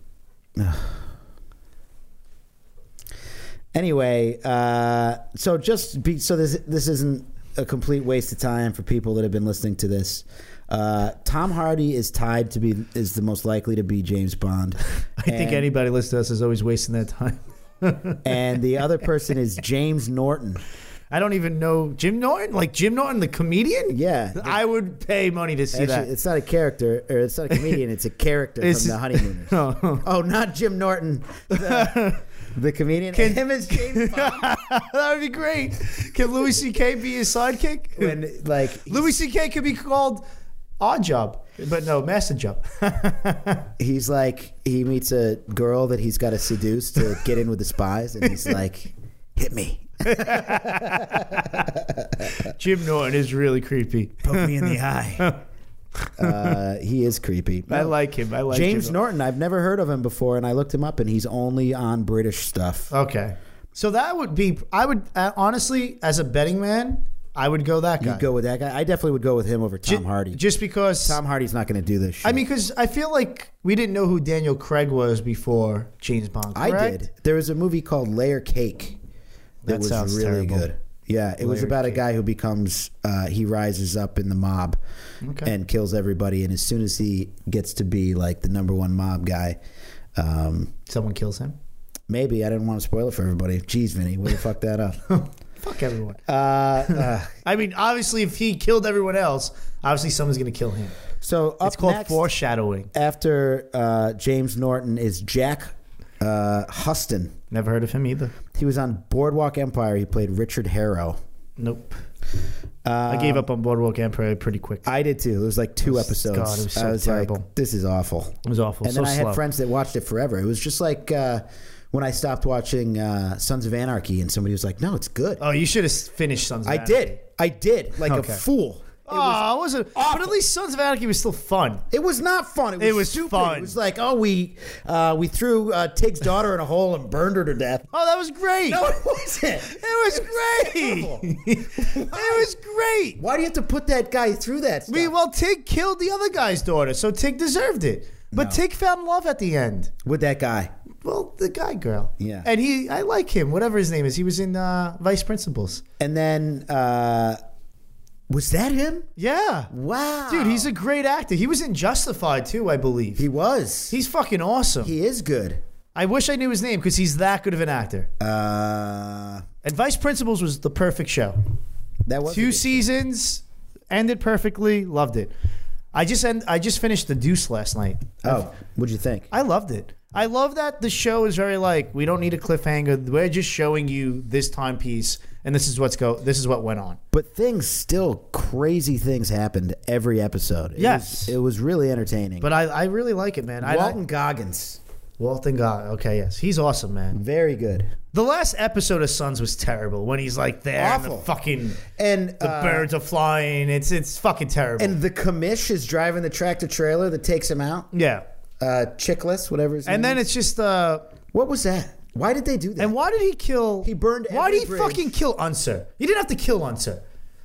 Anyway, uh, so just be, so this this isn't a complete waste of time for people that have been listening to this. Uh, Tom Hardy is tied to be is the most likely to be James Bond. I think And- anybody listening to us is always wasting their time. and the other person is James Norton. I don't even know Jim Norton. Like Jim Norton, the comedian. Yeah, I would pay money to see actually, that. it's not a character, or it's not a comedian. It's a character It's- from The Honeymooners. Oh. Oh, not Jim Norton, the, the comedian. Can- Him as James Bond. That would be great. Can Louis C K be his sidekick? When like Louis C K could be called Odd Job, but no, Master Job. he's like he meets a girl that he's got to seduce to get in with the spies, and he's like, "Hit me, Jim Norton is really creepy. poke me in the eye." Uh, he is creepy. I No. like him. I like James Jim Norton. I've never heard of him before, and I looked him up, and he's only on British stuff. Okay, so that would be. I would uh, honestly, as a betting man, I would go that guy. You'd go with that guy. I definitely would go with him over Tom Ju- Hardy. just because. Tom Hardy's not going to do this shit. I mean, because I feel like we didn't know who Daniel Craig was before James Bond. I correct? did. There was a movie called Layer Cake that, That was sounds really terrible. good. Yeah, it was Layer about a Cake. guy who becomes uh, he rises up in the mob Okay. and kills everybody, and as soon as he gets to be like the number one mob guy, um, Someone kills him. maybe I didn't want to spoil it for everybody. Jeez, Vinny, way to fuck that up. Fuck everyone. Uh, uh, I mean, obviously, if he killed everyone else, obviously someone's going to kill him. so up It's called next, foreshadowing. after uh, James Norton is Jack uh, Huston. Never heard of him either. He was on Boardwalk Empire. He played Richard Harrow. Nope. I gave up on Boardwalk Empire pretty quick. I did too. It was like two was- episodes. God, it was so I was terrible. like, this is awful. It was awful. And so then I slow. had friends that watched it forever. It was just like uh, when I stopped watching uh, Sons of Anarchy, and somebody was like, "No, it's good." Oh, you should have finished Sons of I Anarchy. did. I did. Like Okay. a fool. Oh, I wasn't. But at least Sons of Anarchy was still fun. It was not fun. It was, It was stupid. fun. It was like, oh, we uh, we threw uh, Tig's daughter in a hole and burned her to death. Oh, that was great. No, it wasn't. It was great. It was great. Why do you have to put that guy through that stuff? We, well, Tig killed the other guy's daughter, so Tig deserved it. But No. Tig found love at the end. With that guy. Well, the guy girl. Yeah. And he, I like him, whatever his name is. He was in uh, Vice Principals. And then, uh, was that him? Yeah. Wow. Dude, he's a great actor. He was in Justified, too, I believe. He was. He's fucking awesome. He is good. I wish I knew his name because he's that good of an actor. Uh, And Vice Principals was the perfect show. that was a Two good- seasons, ended perfectly, loved it. I just end, I just finished The Deuce last night. Oh, what'd you think? I loved it. I love that the show is very like, we don't need a cliffhanger. We're just showing you this timepiece, and this is what's go. This is what went on. But things still crazy things happened every episode. It Yes. was, it was really entertaining. But I, I really like it, man. I, Walton Goggins, I, Walton God. Okay, yes, he's awesome, man. very good. The last episode of Sons was terrible when he's like there, and Awful. the fucking And the uh, birds are flying. It's it's fucking terrible. and the commish is driving the tractor trailer that takes him out. yeah, Uh, Chickless, whatever his and name then is. it's just uh. What was that? Why did they do that? And why did he kill? He burned Why every did he bridge. fucking kill Unser? You didn't have to kill Unser.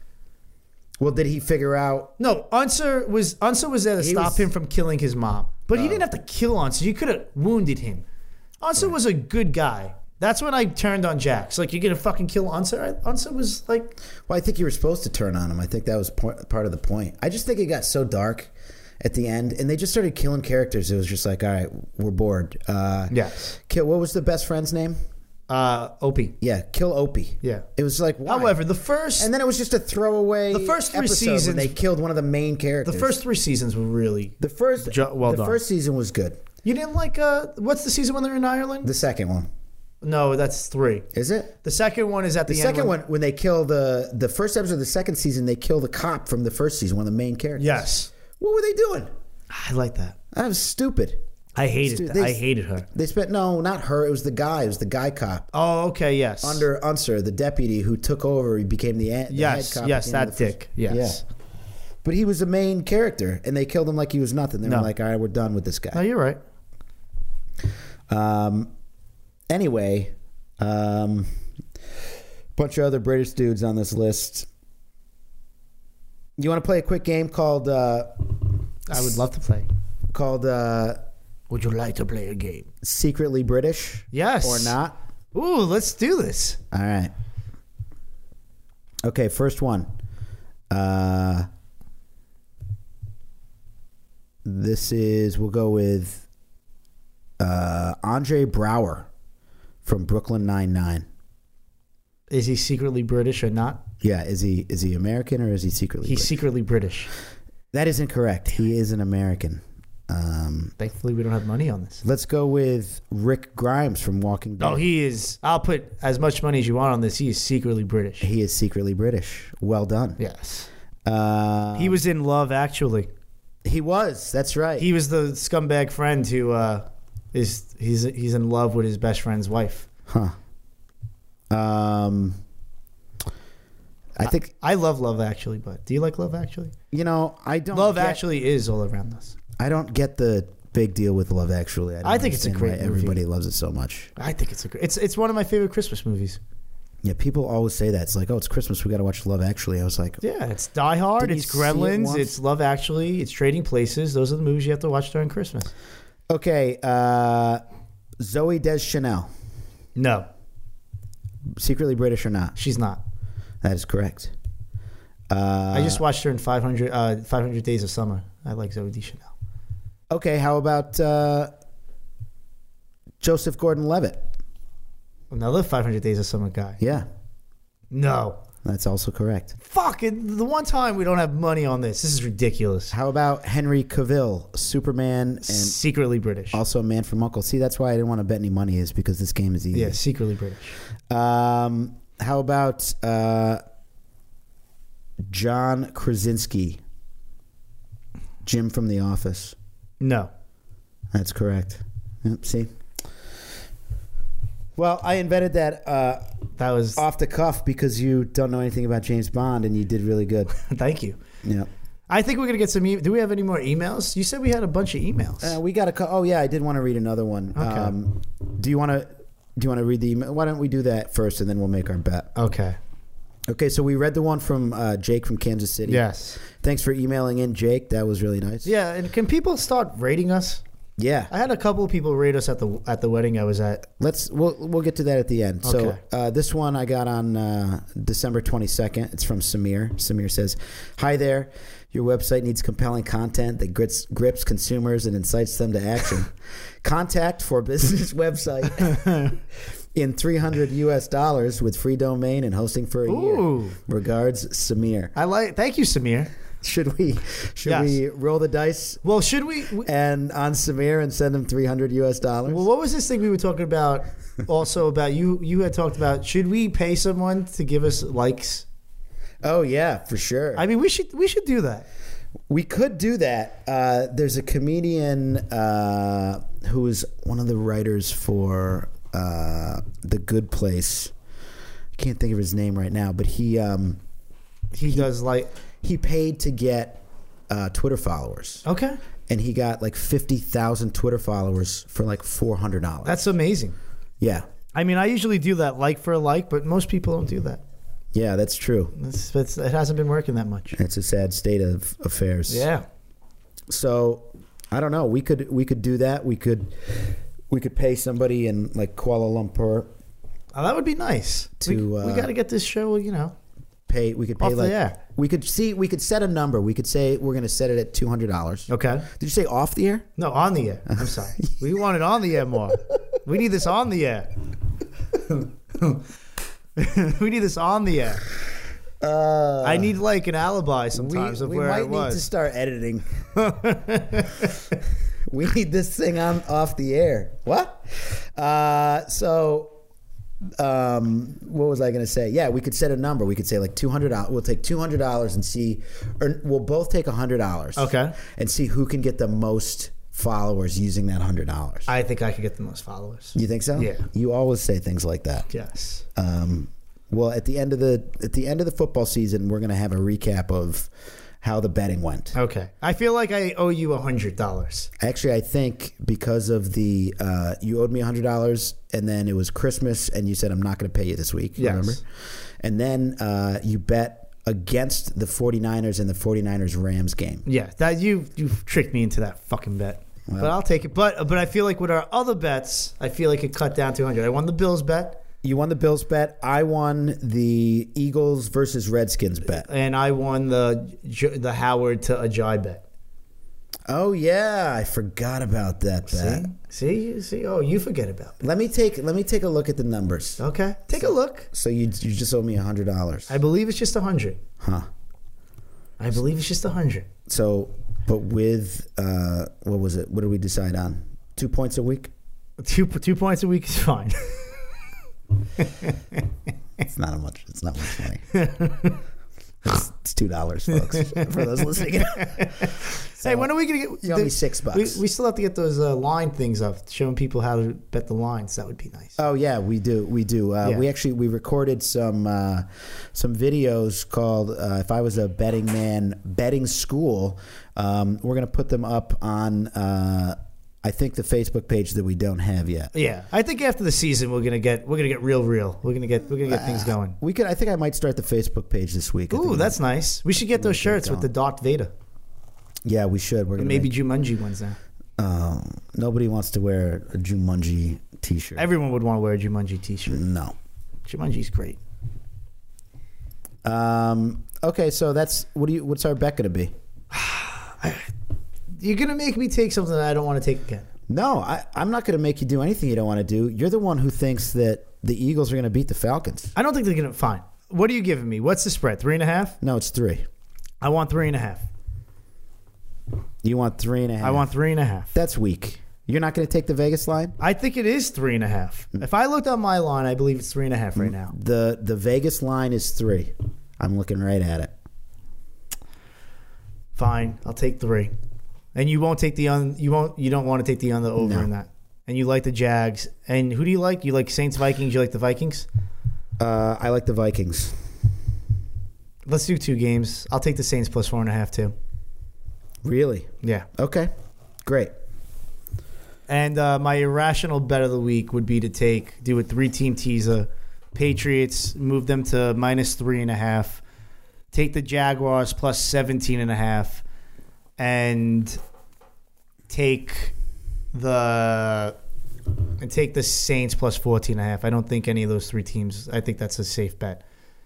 Well, did he figure out? No, Unser was Unser was there to He stop was- him from killing his mom. But he didn't have to kill Unser. You could have wounded him. Unser was a good guy. That's when I turned on Jax. Like, you're gonna fucking kill Unser? Unser was like, Well, I think you were supposed to turn on him. I think that was point, part of the point. I just think it got so dark at the end, and they just started killing characters. It was just like, all right, we're bored. Uh, yes, kill. What was the best friend's name? uh, Opie. Yeah, kill Opie. Yeah. It was like, why? However, the first and then it was just a throwaway. The first three episode where seasons- they killed one of the main characters. the first three seasons were really. the first, Jo- well the done. first season was good. You didn't like uh, what's the season when they're in Ireland? The second one, No, that's three. is it? The second one is at the, The end. second when- one, when they kill the the first episode of the second season, they kill the cop from the first season, one of the main characters. Yes, What were they doing? I like that. That was stupid. I hated Stu- that. they- I hated her. They spent no, not her. It was the guy. It was the guy cop Oh, okay, yes. under Unser, the deputy who took over. He became the, the yes, head cop. yes, at the end that of the first- dick. Yes. Yeah. But he was the main character, and they killed him like he was nothing. They No. were like, "All right, we're done with this No, guy." you're right. Um. Anyway, um, bunch of other British dudes on this list. You want to play a quick game called uh, I would love to play. called uh, Would you like to play a game? Secretly British? Yes. Or not? Ooh, let's do this. All right. Okay, first one. Uh, this is, we'll go with uh, Andre Brower from Brooklyn Nine-Nine. Is he secretly British or not? Yeah, is he is he American or is he secretly He's British? secretly British. That is incorrect. He is an American. Um, Thankfully, we don't have money on this. let's go with Rick Grimes from Walking Dead. Oh, he is. I'll put as much money as you want on this. He is secretly British. He is secretly British. Well done. Yes. Uh, He was in Love, Actually. He was. That's right. He was the scumbag friend who uh, is he's he's in love with his best friend's wife. Huh. Um, I think I love Love Actually, but do you like Love Actually? you know I don't. Love get, Actually is all around us. I don't get the big deal with Love Actually. I, don't I think it's a understand great why movie. everybody loves it so much. I think it's a great. It's it's one of my favorite Christmas movies. Yeah, people always say that. It's like, oh, it's Christmas. We got to watch Love Actually. I was like, Yeah, it's Die Hard, Did it's you see it Gremlins, once? it's Love Actually, it's Trading Places. Those are the movies you have to watch during Christmas. okay, uh, Zoe Deschanel, No, secretly British or not? she's not. That is correct. Uh, I just watched her in five hundred, uh, five hundred Days of Summer. I like Zoe Deschanel. okay. How about uh, Joseph Gordon-Levitt? Another five hundred Days of Summer guy. Yeah, No. that's also correct. Fuck it. The one time we don't have money on this. This is ridiculous. How about Henry Cavill, Superman, and Secretly British. also Man from U N C L E? See, that's why I didn't want to bet any money, is because this game is easy. Yeah, secretly British. Um, how about uh, John Krasinski, Jim from The Office? No. That's correct. Yep, see? Well, I invented that uh, That was. off the cuff because you don't know anything about James Bond, and you did really good. Thank you. Yeah. I think we're going to get some. E- Do we have any more emails? You said we had a bunch of emails. Uh, we got a. Co- oh yeah, I did want to read another one. Okay. Um, do you want to? Do you want to read the email? Why don't we do that first, and then we'll make our bet. Okay. Okay, so we read the one from uh, Jake from Kansas City. Yes. Thanks for emailing in, Jake. That was really nice. Yeah, and can people start rating us? Yeah. I had a couple of people rate us at the at the wedding I was at. Let's we'll we'll get to that at the end. So Okay. uh, this one I got on uh, December twenty-second. It's from Samir. Samir says, "Hi there. Your website needs compelling content that grips, grips consumers and incites them to action. Contact for business website in three hundred U S dollars with free domain and hosting for a Ooh. year. Regards, Samir." I like. Thank you, Samir. Should we should Yes. we roll the dice Well, should we? we and on Samir and send him three hundred U S dollars? well, what was this thing we were talking about? Also about you. You had talked about should we pay someone to give us likes? Oh yeah, for sure. I mean, we should we should do that. We could do that. Uh, there's a comedian uh, who is one of the writers for uh, The Good Place. I can't think of his name right now, but he um, He, does like he paid to get uh, Twitter followers, okay. and he got like fifty thousand Twitter followers for like four hundred dollars. That's amazing. Yeah, I mean, I usually do that like for a like, but most people don't do that. yeah, that's true. It's, it's, it hasn't been working that much. It's a sad state of affairs. Yeah. So I don't know. We could we could do that. We could we could pay somebody in like Kuala Lumpur. Oh, that would be nice. To, we, we uh, got to get this show, you know, Pay. We could pay off like the air. we could see. We could set a number. We could say we're going to set it at two hundred dollars. Okay. Did you say off the air? No, on the air. I'm sorry. We want it on the air more. We need this on the air. We need this on the air. Uh, I need like an alibi we sometimes of we where might I need was. to start editing. We need this thing on off the air. What? Uh, so. Um, what was I going to say? Yeah, we could set a number. We could say like two hundred dollars. We'll take two hundred dollars and see, or we'll both take one hundred dollars. Okay. And see who can get the most followers using that one hundred dollars. I think I could get the most followers. You think so? Yeah. You always say things like that. Yes. Um, well, at the end of the at the end of the football season, we're going to have a recap of how the betting went. Okay. I feel like I owe you a hundred dollars. Actually, I think because of the uh, you owed me one hundred dollars, and then it was Christmas, and you said I'm not going to pay you this week. Yes. Remember? And then uh, you bet against the 49ers and the 49ers Rams game. Yeah, that you you tricked me into that fucking bet. Well- but I'll take it. But but I feel like with our other bets, I feel like it cut down to one hundred. I won the Bills bet, You won the Bills bet. I won the Eagles versus Redskins bet. and I won the J- the Howard to Ajay bet. Oh yeah, I forgot about that bet. See, see, see. Oh, you forget about that. Let me take let me take a look at the numbers. Okay, take a look. So you you just owe me a hundred dollars. I believe it's just a hundred. Huh. I believe it's just a hundred. So, but with uh, what was it? What did we decide on? Two points a week. Two two points a week is fine. It's not a much. It's not much money. It's, it's two dollars, folks, for those listening. So, hey, when are we gonna get? You owe me six bucks. We, we still have to get those uh, line things up, showing people how to bet the lines. That would be nice. Oh yeah, we do. We do. Uh, Yeah. We actually we recorded some uh, some videos called uh, "If I Was a Betting Man Betting School." Um, we're gonna put them up on. Uh, I think the Facebook page that we don't have yet. Yeah, I think after the season we're gonna get we're gonna get real, real. We're gonna get we're gonna get things going. We could. I think I might start the Facebook page this week. I think Ooh, we that's might- nice. We should get those shirts with the Darth Vader. Yeah, we should. We're gonna Maybe make- Jumanji ones now. Um, nobody wants to wear a Jumanji T-shirt. Everyone would want to wear a Jumanji T-shirt. no. Jumanji's great. Um, okay, so that's what do you? What's our bet gonna be? You're gonna make me take something that I don't want to take again. No, I, I'm not gonna make you do anything you don't want to do. You're the one who thinks that the Eagles are gonna beat the Falcons. I don't think they're gonna. Fine. What are you giving me? What's the spread? Three and a half? No, it's three. I want three and a half. You want three and a half. I want three and a half. That's weak. You're not gonna take the Vegas line. I think it is three and a half. If I looked on my line, I believe it's three and a half right now. The the Vegas line is three. I'm looking right at it. Fine, I'll take three. And you won't take the un. You won't. You don't want to take the under over No. in that. And you like the Jags. And who do you like? You like Saints, Vikings. You like the Vikings. Uh, I like the Vikings. Let's do two games. I'll take the Saints plus four and a half too. Really? Yeah. Okay. Great. And uh, my irrational bet of the week would be to take do a three team teaser. Patriots, move them to minus three and a half. Take the Jaguars plus seventeen and a half, and take the and take the Saints plus fourteen and a half. I don't think any of those three teams. I think that's a safe bet.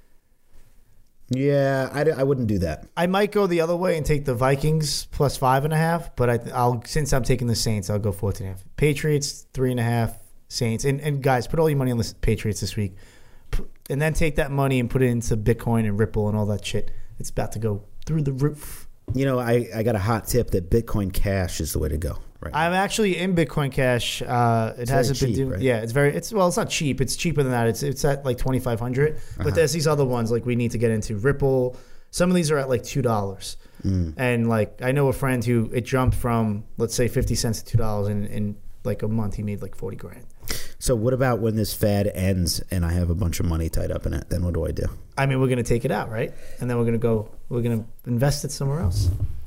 Yeah, I, I wouldn't do that. I might go the other way and take the Vikings plus five and a half, but I, I'll since I'm taking the Saints, I'll go fourteen and a half. Patriots three and a half. Saints and and guys, put all your money on the Patriots this week, P- and then take that money and put it into Bitcoin and Ripple and all that shit. It's about to go through the roof. You know, I, I got a hot tip that Bitcoin Cash is the way to go. Right. I'm actually in Bitcoin Cash. Uh, it It's hasn't very been cheap, doing. right? Yeah, it's very. It's well, it's not cheap. It's cheaper than that. It's it's at like twenty-five hundred. Uh-huh. But there's these other ones like we need to get into Ripple. Some of these are at like two dollars. Mm. And like I know a friend who it jumped from let's say fifty cents to two dollars, and in like a month he made like forty grand. So what about when this fad ends and I have a bunch of money tied up in it? Then what do I do? I mean, we're gonna take it out, right? And then we're gonna go. We're gonna invest it somewhere else.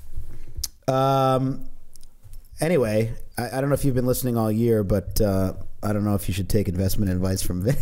Um. Anyway, I, I don't know if you've been listening all year, but uh, I don't know if you should take investment advice from Vinny.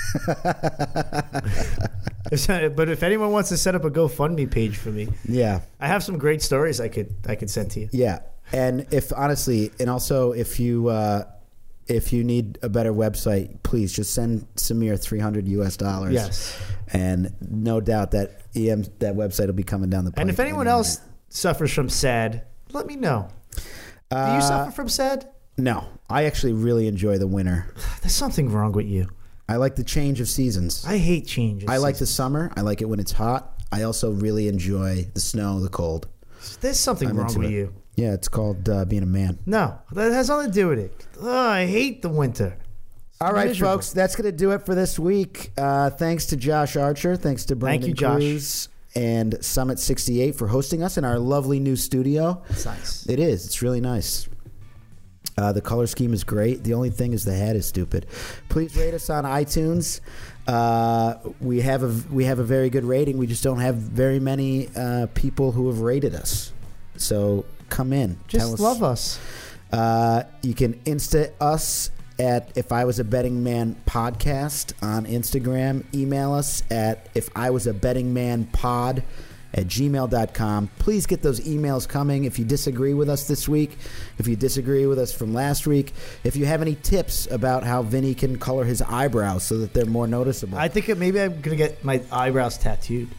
If- but if anyone wants to set up a GoFundMe page for me, Yeah, I have some great stories I could I could send to you. yeah. And if honestly, and also if you uh, if you need a better website, please just send Samir three hundred U S dollars. Yes. And no doubt that E M that website will be coming down the pipe. And if anyone any else suffers from SAD, let me know. Do you Uh, suffer from SAD? No, I actually really enjoy the winter. There's something wrong with you. I like the change of seasons. I hate changes. I like the summer. I like it when it's hot. I also really enjoy the snow, the cold. There's something I'm wrong into with it. you. Yeah, it's called uh, being a man. No, that has nothing to do with it. Oh, I hate the winter. All right, Miserable. folks, that's going to do it for this week. Uh, thanks to Josh Archer. Thanks to Brandon you, Josh. Cruz and Summit sixty-eight for hosting us in our lovely new studio. It's nice. It is. It's really nice. Uh, the color scheme is great. The only thing is the hat is stupid. Please rate us on iTunes. Uh, we have a we have a very good rating. We just don't have very many uh, people who have rated us. So come in. Just Tell us. love us. Uh, you can Insta us at If I Was a Betting Man Podcast on Instagram. Email us at If I Was a Betting Man Pod at gmail dot com. Please get those emails coming if you disagree with us this week, if you disagree with us from last week, if you have any tips about how Vinny can color his eyebrows so that they're more noticeable. I think it, maybe I'm gonna get my eyebrows tattooed.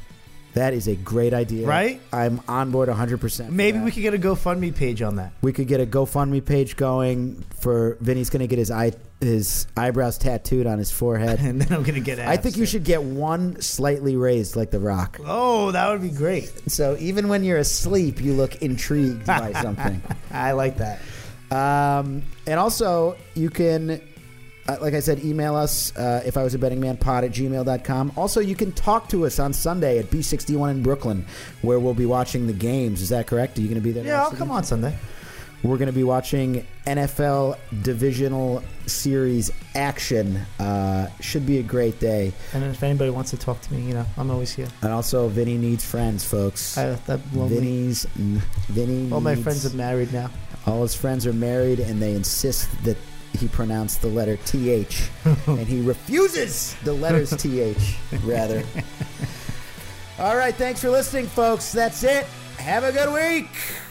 That is a great idea. Right? I'm on board one hundred percent. Maybe we could get a GoFundMe page on that. We could get a GoFundMe page going for Vinny's going to get his eye his eyebrows tattooed on his forehead. And then I'm going to get I think you should get one slightly raised like The Rock. Oh, that would be great. So even when you're asleep, you look intrigued by something. I like that. Um, and also, you can, uh, like I said, email us uh, if I was a betting man pod at gmail dot com. Also, you can talk to us on Sunday at B sixty-one in Brooklyn, where we'll be watching the games. Is that correct? Are you going to be there? Yeah, I'll come on Sunday. We're going to be watching N F L Divisional Series action. Uh, should be a great day. And if anybody wants to talk to me, you know, I'm always here. And also, Vinny needs friends, folks. I, that lonely. Vinny's, Vinny All my needs- friends are married now. All his friends are married, and they insist that he pronounce the letter T H. And he refuses the letters T H, rather. All right, thanks for listening, folks. That's it. Have a good week.